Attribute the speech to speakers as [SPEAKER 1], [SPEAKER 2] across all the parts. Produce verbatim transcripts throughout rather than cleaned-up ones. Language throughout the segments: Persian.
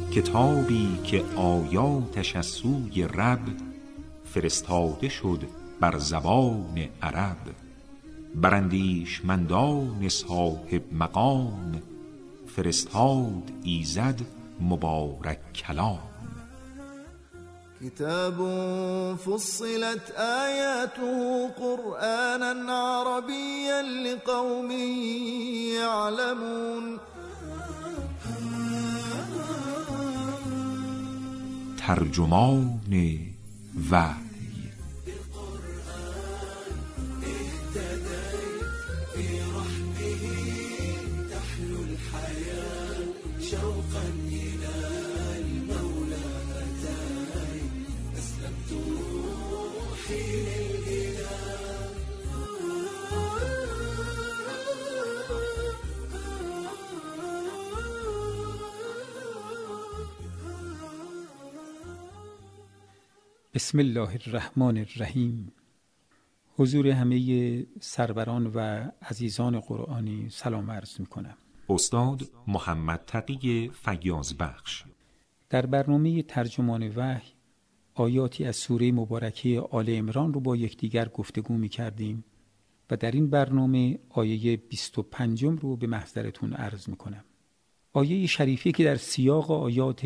[SPEAKER 1] کتابی که آیاتش از سوی رب فرستاده شد بر زبان عرب، بر اندیشمندان صاحب مقام فرستاد ایزد مبارک کلام.
[SPEAKER 2] كتاب فصلت آياته قرآنا عربيا لقوم يعلمون.
[SPEAKER 1] ترجمان وحی.
[SPEAKER 3] بسم الله الرحمن الرحیم. حضور همه سروران و عزیزان قرآنی سلام عرض می کنم.
[SPEAKER 1] استاد محمد تقی فیاضبخش.
[SPEAKER 3] در برنامه ترجمان وحی آیاتی از سوره مبارکه آل عمران رو با یکدیگر گفتگو می کردیم و در این برنامه آیه بیست و پنجم رو به محضرتون عرض می کنم. آیه شریفی که در سیاق آیات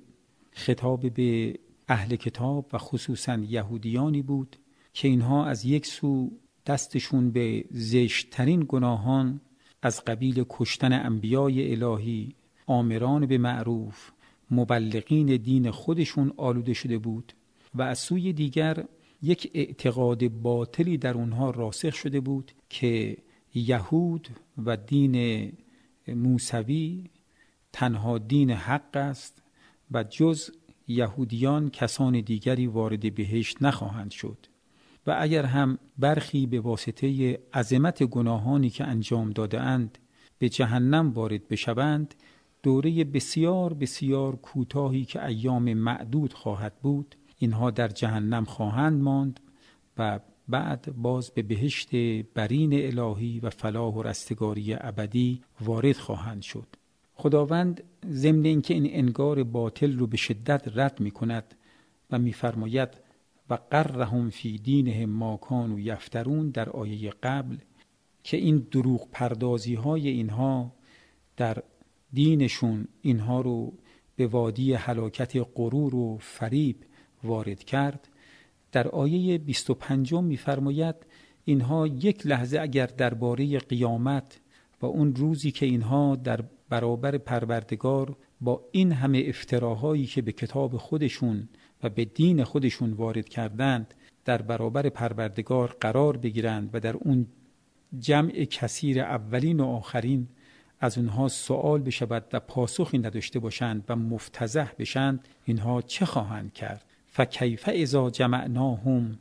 [SPEAKER 3] خطاب به اهل کتاب و خصوصا یهودیانی بود که اینها از یک سو دستشون به زشت‌ترین گناهان از قبیل کشتن انبیای الهی، آمران به معروف، مبلغین دین خودشون آلوده شده بود و از سوی دیگر یک اعتقاد باطلی در اونها راسخ شده بود که یهود و دین موسوی تنها دین حق است و جز یهودیان کسان دیگری وارد بهشت نخواهند شد و اگر هم برخی به واسطه عظمت گناهانی که انجام داده اند به جهنم وارد بشوند، دوره بسیار بسیار کوتاهی که ایام معدود خواهد بود اینها در جهنم خواهند ماند و بعد باز به بهشت برین الهی و فلاح و رستگاری ابدی وارد خواهند شد. خداوند ضمن اینکه این انگار باطل رو به شدت رد می کند و می فرماید و غرهم فی دینهم ما کانوا یفترون در آیه قبل که این دروغ پردازی های اینها در دینشون اینها رو به وادی هلاکت غرور و فریب وارد کرد، در آیه بیست و پنجم می فرماید اینها یک لحظه اگر درباره قیامت و اون روزی که اینها در برابر پروردگار با این همه افتراهایی که به کتاب خودشون و به دین خودشون وارد کردند در برابر پروردگار قرار بگیرند و در اون جمع کثیر اولین و آخرین از اونها سوال بشود و پاسخی نداشته باشند و مفتضح بشند، اینها چه خواهند کرد؟ فکیف اذا جمعناهم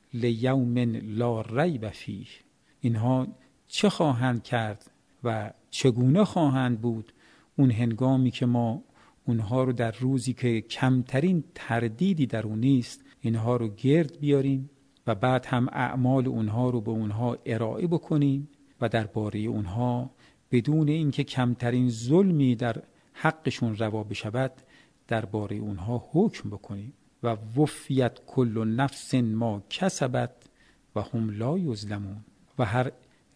[SPEAKER 3] لیوم لا ریب فیه. اینها چه خواهند کرد و چگونه خواهند بود اون هنگامی که ما اونها رو در روزی که کمترین تردیدی در اون نیست اینها رو گرد بیاریم و بعد هم اعمال اونها رو به اونها ارائه بکنیم و درباره اونها بدون اینکه کمترین ظلمی در حقشون روا بشود درباره اونها حکم بکنیم و وفیت کل نفس ما کسبت و هم لا یظلمون. و هر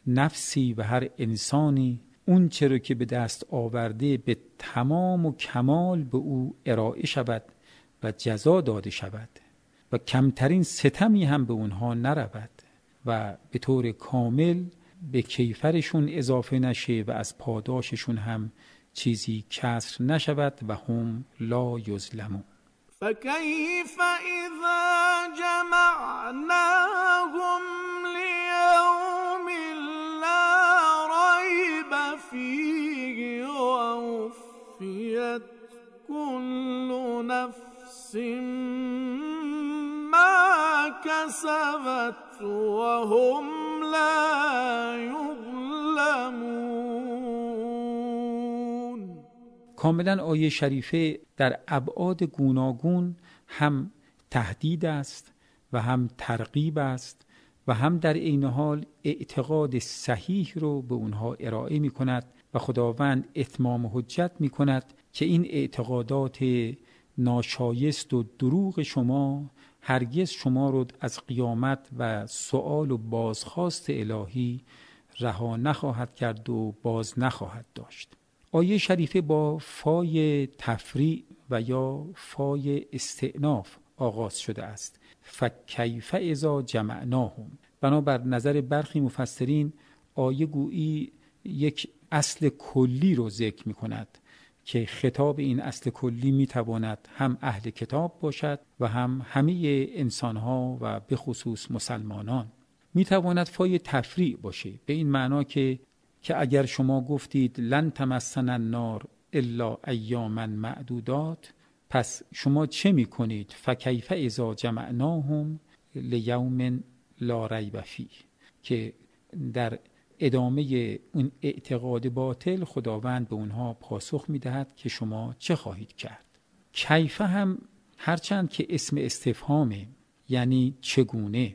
[SPEAKER 3] نفسی و هر انسانی اون چرا که به دست آورده به تمام و کمال به او ارائه شود و جزا داده شود و کمترین ستمی هم به اونها نرود و به طور کامل به کیفرشون اضافه نشه و از پاداششون هم چیزی کسر نشود و هم لا یظلمون.
[SPEAKER 2] فكيف إذا جمعناهم ليوم لا ريب فيه ووفيت كل نفس ما كسبت وهم لا يظلمون.
[SPEAKER 3] کاملا آیه شریفه در ابعاد گوناگون هم تهدید است و هم ترغیب است و هم در عین حال اعتقاد صحیح رو به اونها ارائه می کند و خداوند اتمام حجت می کند که این اعتقادات ناشایست و دروغ شما هرگز شما رو از قیامت و سؤال و بازخواست الهی رها نخواهد کرد و باز نخواهد داشت. آیه شریفه با فای تفریع و یا فای استئناف آغاز شده است. فکیف اذا جمعناهم. بنابر نظر برخی مفسرین آیه گویی یک اصل کلی رو ذکر می کند که خطاب این اصل کلی می تواند هم اهل کتاب باشد و هم همه انسانها و به خصوص مسلمانان. می تواند فای تفریع باشه، به این معنا که که اگر شما گفتید لن تمسنا النار الا ایاما معدودات، پس شما چه می کنید؟ فکیف اذا جمعناهم لیوم لا ریب فیه، که در ادامه اون اعتقاد باطل خداوند به اونها پاسخ می دهد که شما چه خواهید کرد. کیف هم هرچند که اسم استفهامه، یعنی چگونه،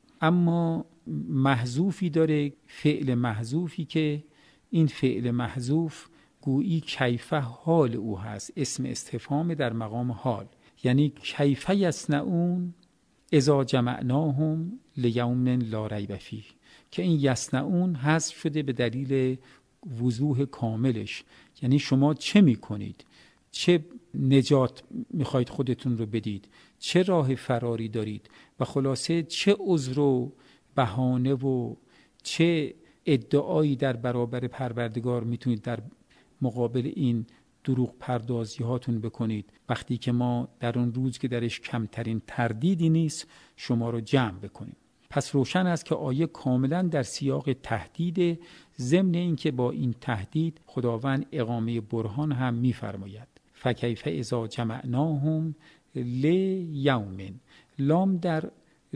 [SPEAKER 3] اما محذوفی داره، فعل محذوفی که این فعل محذوف گویی کیف حال او هست، اسم استفهام در مقام حال، یعنی کیف یصنعون اذا جمعناهم لیوم لا ریب فیه، که این یصنعون حذف شده به دلیل وضوح کاملش، یعنی شما چه میکنید؟ چه نجات میخواید خودتون رو بدید؟ چه راه فراری دارید؟ و خلاصه چه عذر و بهانه و چه ادعایی در برابر پروردگار میتونید در مقابل این دروغ پردازی هاتون بکنید، وقتی که ما در اون روز که درش کمترین تردیدی نیست شما رو جمع بکنیم. پس روشن است که آیه کاملا در سیاق تهدید، ضمن این که با این تهدید خداوند اقامه برهان هم میفرماید. فکیف اذا جمعناهم لیوم. لام در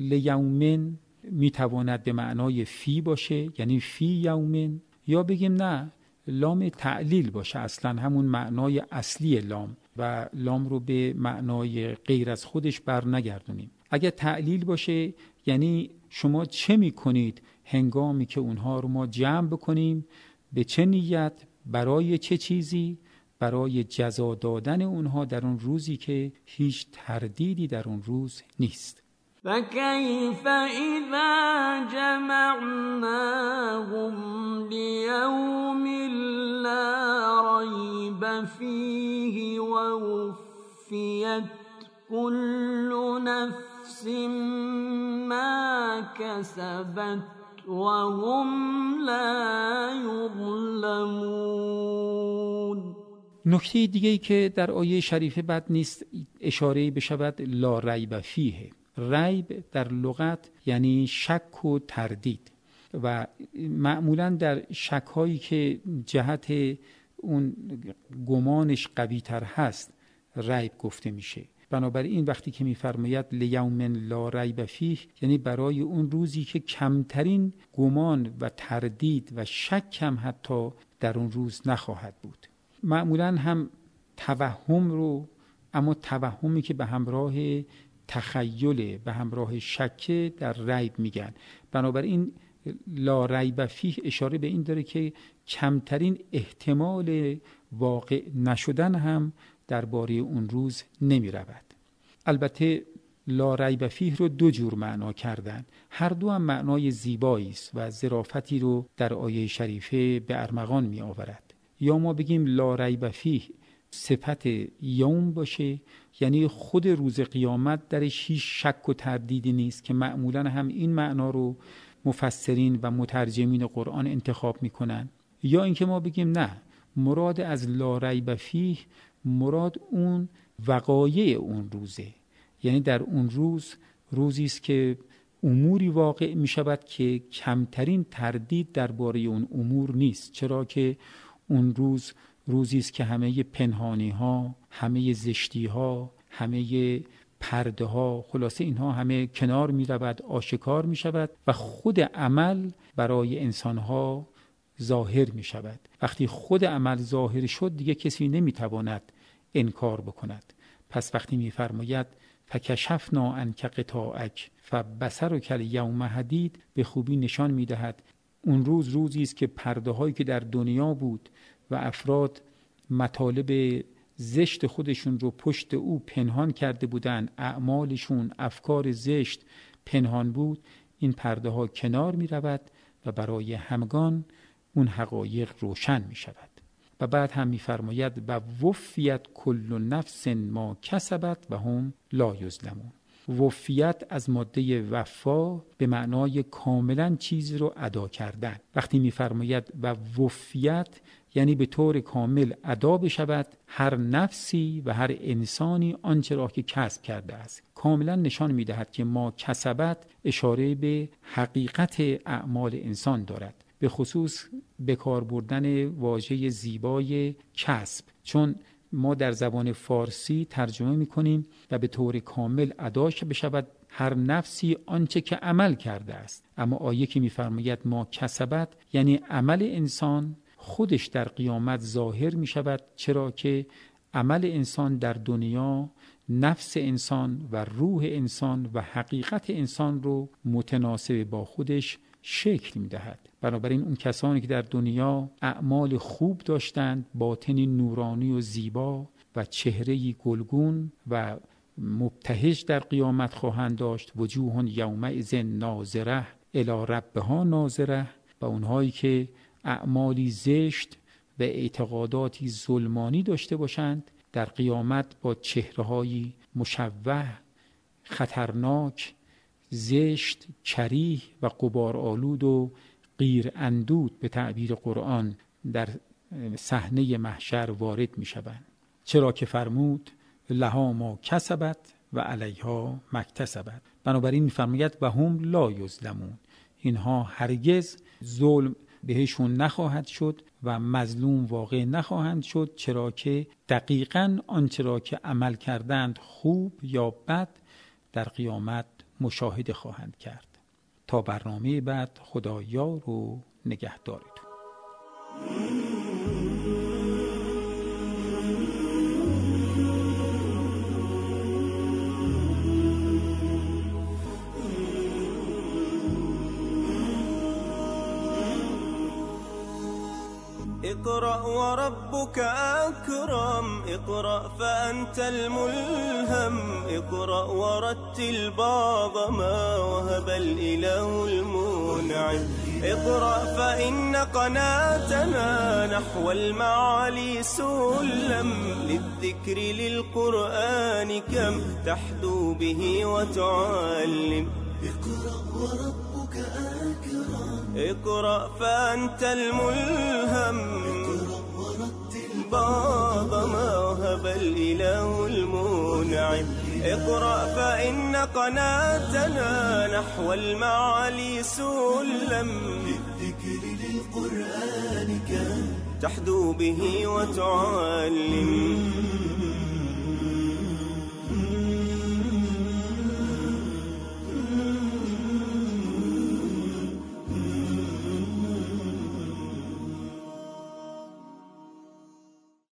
[SPEAKER 3] لیوم میتواند به معنای فی باشه، یعنی فی یوم، یا بگیم نه لام تعلیل باشه، اصلا همون معنای اصلی لام و لام رو به معنای غیر از خودش بر نگردونیم. اگر تعلیل باشه یعنی شما چه میکنید هنگامی که اونها رو ما جمع بکنیم؟ به چه نیت؟ برای چه چیزی؟ برای جزا دادن اونها در اون روزی که هیچ تردیدی در اون روز نیست.
[SPEAKER 2] فكيف إذا جمعناهم ليوم لا ريب فيه ووفيت كل نفس ما كسبت وهم لا يظلمون.
[SPEAKER 3] نکته دیگه‌ای که در آیه شریفه بد نیست اشاره بشود لا ریب فیه. ریب در لغت یعنی شک و تردید و معمولا در شک هایی که جهت اون گمانش قوی تر هست ریب گفته میشه. بنابراین وقتی که میفرماید لیوم لا ریب فیه یعنی برای اون روزی که کمترین گمان و تردید و شک هم حتی در اون روز نخواهد بود. معمولا هم توهم رو، اما توهمی که به همراه تخیل، به همراه شک، در ریب میگن. بنابراین لا ریب فیه اشاره به این داره که کمترین احتمال واقع نشدن هم درباره اون روز نمی رود. البته لا ریب فیه رو دو جور معنا کردن، هر دو هم معنای زیبایی است و ظرافتی رو در آیه شریفه به ارمغان می آورد. یا ما بگیم لا ریب فیه صفت یوم باشه، یعنی خود روز قیامت درش هیچ شک و تردیدی نیست، که معمولا هم این معنا رو مفسرین و مترجمین قرآن انتخاب میکنن. یا اینکه ما بگیم نه، مراد از لا ریب فیه مراد اون وقایع اون روزه، یعنی در اون روز روزی است که اموری واقع می شود که کمترین تردید درباره اون امور نیست، چرا که اون روز روزی است که همه پنهانی ها، همه زشتی ها، همه پرده ها، خلاصه اینها همه کنار می رود، آشکار می شود و خود عمل برای انسان ها ظاهر می شود. وقتی خود عمل ظاهر شد دیگه کسی نمی تواند انکار بکند. پس وقتی می فرماید فکشفنا عنک غطاءک فبصرک الیوم حدید، به خوبی نشان می دهد اون روز روزی است که پرده هایی که در دنیا بود و افراد مطالب زشت خودشون رو پشت او پنهان کرده بودن، اعمالشون، افکار زشت پنهان بود، این پرده ها کنار می رود و برای همگان اون حقایق روشن می شود. و بعد هم می فرماید و وفیت کل نفس ما کسبت و هم لا یظلمون. وفیت از ماده وفا به معنای کاملا چیزی رو ادا کردن. وقتی می فرماید و وفیت یعنی به طور کامل ادا بشود هر نفسی و هر انسانی آنچه را که کسب کرده است. کاملا نشان می دهد که ما کسبت اشاره به حقیقت اعمال انسان دارد، به خصوص به کار بردن واژه زیبای کسب، چون ما در زبان فارسی ترجمه می کنیم و به طور کامل اداش بشود هر نفسی آنچه که عمل کرده است. اما آیه که می فرماید ما کسبت یعنی عمل انسان خودش در قیامت ظاهر می شود، چرا که عمل انسان در دنیا نفس انسان و روح انسان و حقیقت انسان رو متناسب با خودش شکل می دهد. بنابراین اون کسانی که در دنیا اعمال خوب داشتند، باطنی نورانی و زیبا و چهره‌ای گلگون و مبتهج در قیامت خواهند داشت، وجوه یومئذ ناظره الی ربها ناظره. و اونهایی که اعمالی زشت و اعتقاداتی ظلمانی داشته باشند در قیامت با چهره‌های مشوه، خطرناک، زشت، کریه و غبارآلود و غیر اندود به تعبیر قرآن در صحنه محشر وارد می شوند. چرا که فرمود لها ما کسبت و علیها مکتسبت. بنابراین می فرماید و هم لا یظلمون، اینها هرگز ظلم بهشون نخواهد شد و مظلوم واقع نخواهند شد، چرا که دقیقاً آنچه را که عمل کردند خوب یا بد در قیامت مشاهده خواهند کرد. تا برنامه بعد، خدا یار و نگهدارتون.
[SPEAKER 4] اقرأ وربك أكرم، اقرأ فأنت الملهم، اقرأ ورتل بعض ما وهب الإله المنعم، اقرأ فإن قناتنا نحو المعالي سلم، للذكر للقرآن كم تحدو به وتعلم. اقرأ وربك أكرم، اقرأ فأنت الملهم، اقرأ ورتل بعض ما وهب الإله المنعم، اقرأ فإن قناتنا نحو المعالي سلم، للذكر للقرآن كم تحدو به وتعلم.